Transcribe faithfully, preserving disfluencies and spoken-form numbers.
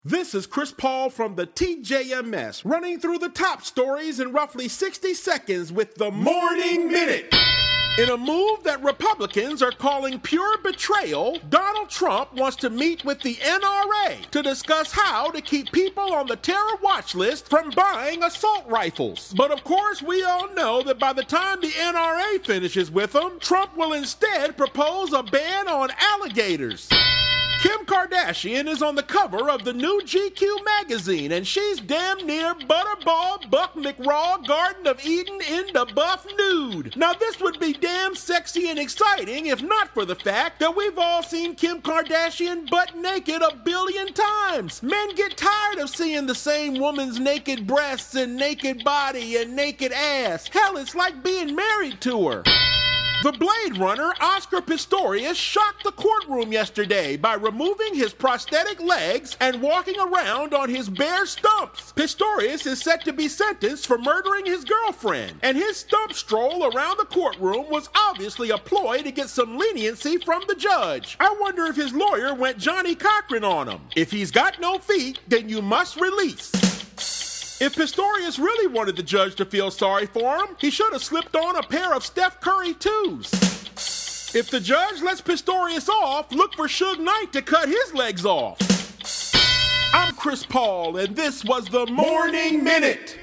This is Chris Paul from the T J M S, running through the top stories in roughly sixty seconds with the Morning Minute. In a move that Republicans are calling pure betrayal, Donald Trump wants to meet with the N R A to discuss how to keep people on the terror watch list from buying assault rifles. But of course, we all know that by the time the N R A finishes with them, Trump will instead propose a ban on alligators. Kim Kardashian is on the cover of the new G Q magazine, and she's damn near Butterball Buck McRaw Garden of Eden in the buff nude. Now this would be damn sexy and exciting if not for the fact that we've all seen Kim Kardashian butt naked a billion times. Men get tired of seeing the same woman's naked breasts and naked body and naked ass. Hell, it's like being married to her. The Blade Runner, Oscar Pistorius, shocked the courtroom yesterday by removing his prosthetic legs and walking around on his bare stumps. Pistorius is set to be sentenced for murdering his girlfriend, and his stump stroll around the courtroom was obviously a ploy to get some leniency from the judge. I wonder if his lawyer went Johnny Cochran on him. If he's got no feet, then you must release. If Pistorius really wanted the judge to feel sorry for him, he should have slipped on a pair of Steph Curry twos. If the judge lets Pistorius off, look for Suge Knight to cut his legs off. I'm Chris Paul, and this was the Morning Minute.